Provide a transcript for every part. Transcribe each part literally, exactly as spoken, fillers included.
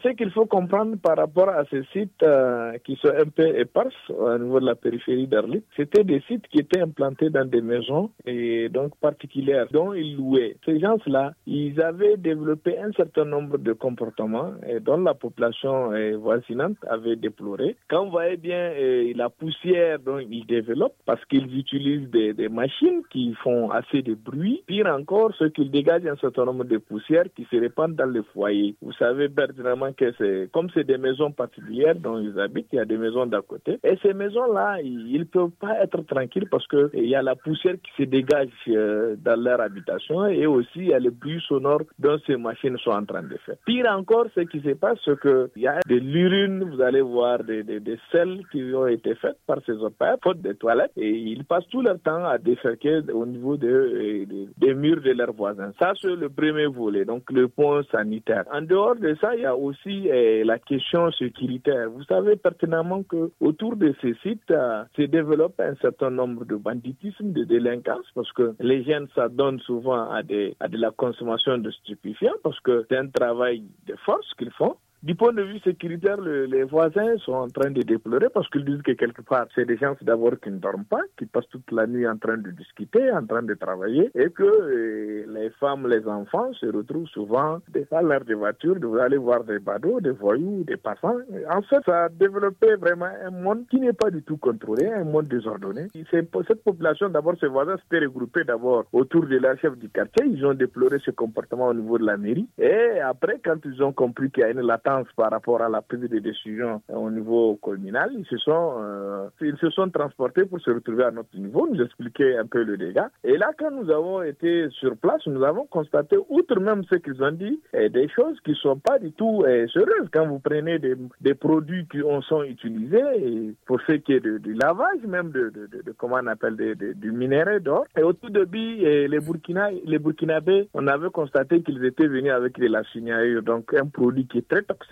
Ce qu'il faut comprendre par rapport à ces sites euh, qui sont un peu éparses au niveau de la périphérie d'Arlit, c'était des sites qui étaient implantés dans des maisons et donc particulières dont ils louaient. Ces gens-là, ils avaient développé un certain nombre de comportements et dont la population euh, voisinante avait déploré. Quand vous voyez bien euh, la poussière dont ils développent, parce qu'ils utilisent des, des machines qui font assez de bruit, pire encore, ce qu'ils dégagent un certain nombre de poussières qui se répandent dans les foyers. Vous savez pertinemment que c'est comme c'est des maisons particulières dont ils habitent, il y a des maisons d'à côté. Et ces maisons-là, ils ne peuvent pas être tranquilles parce qu'il y a la poussière qui se dégage euh, dans leur habitation et aussi il y a le bruit sonore dont ces machines sont en train de faire. Pire encore, ce qui se passe, c'est qu'il y a de l'urine, vous allez voir des, des, des selles qui ont été faites par ces opères, faute de toilettes, et ils passent tout leur temps à déféquer au niveau de, de, des murs de leurs voisins. Ça, c'est le premier volet, donc le point sanitaire. En dehors de ça, il y a aussi eh, la question sécuritaire. Vous savez pertinemment que autour de ces sites euh, se développe un certain nombre de banditisme, de délinquance, parce que les jeunes s'adonnent souvent à, des, à de la consommation de stupéfiants, parce que c'est un travail de force qu'ils font. Du point de vue sécuritaire, le, les voisins sont en train de déplorer parce qu'ils disent que quelque part, c'est des gens d'abord qui ne dorment pas, qui passent toute la nuit en train de discuter, en train de travailler, et que euh, les femmes, les enfants se retrouvent souvent à l'heure des voitures, de vous aller voir des badauds, des voyous, des passants. En fait, ça a développé vraiment un monde qui n'est pas du tout contrôlé, un monde désordonné. C'est, cette population, d'abord, ces voisins s'étaient regroupés d'abord autour de leur chef du quartier. Ils ont déploré ce comportement au niveau de la mairie. Et après, quand ils ont compris qu'il y a une latence par rapport à la prise de décision au niveau communal, ils se sont euh, ils se sont transportés pour se retrouver à notre niveau, nous expliquer un peu le dégât. Et là, quand nous avons été sur place, nous avons constaté, outre même ce qu'ils ont dit, eh, des choses qui ne sont pas du tout eh, sérieuses. Quand vous prenez des, des produits qui en sont utilisés, et pour ce qui est de, du lavage, même de, de, de, de comment on appelle, de, de, du minerai d'or. Et au tout début, eh, les, Burkina, les Burkinabés, on avait constaté qu'ils étaient venus avec de la signature, donc un produit qui est très toxique.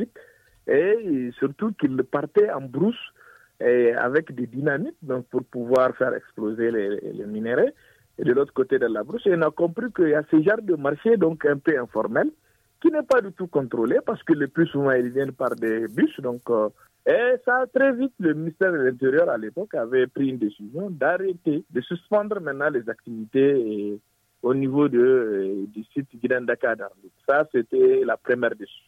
Et surtout qu'ils partaient en brousse et avec des dynamites donc pour pouvoir faire exploser les, les minéraux. Et de l'autre côté de la brousse, et on a compris qu'il y a ce genre de marché donc un peu informel qui n'est pas du tout contrôlé parce que le plus souvent ils viennent par des bus. Donc, euh, et ça, très vite, le ministère de l'Intérieur à l'époque avait pris une décision d'arrêter, de suspendre maintenant les activités et, au niveau de, du site Guinandaka d'Arlit. Ça, c'était la première décision.